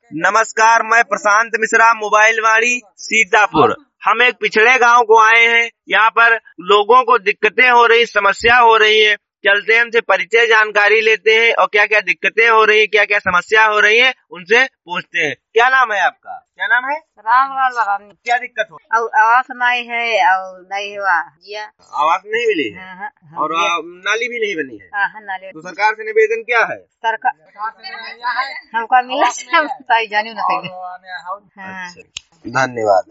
नमस्कार, मैं प्रशांत मिश्रा, मोबाइल वाणी सीतापुर। हम एक पिछड़े गांव को आए हैं। यहाँ पर लोगों को दिक्कतें हो रही, समस्या हो रही है। चलते हैं, उनसे परिचय जानकारी लेते हैं और क्या क्या दिक्कतें हो रही है, क्या क्या समस्या हो रही है, उनसे पूछते हैं। क्या नाम है आपका? क्या नाम है? राम राम। क्या दिक्कत हो? आवास नहीं है और नहीं हुआ जिया। आवास नहीं मिली है? हाँ, और नाली भी नहीं बनी है? हाँ, नाली। तो सरकार से निवेदन क्या है? सरकार हमको मिला जानी न। धन्यवाद।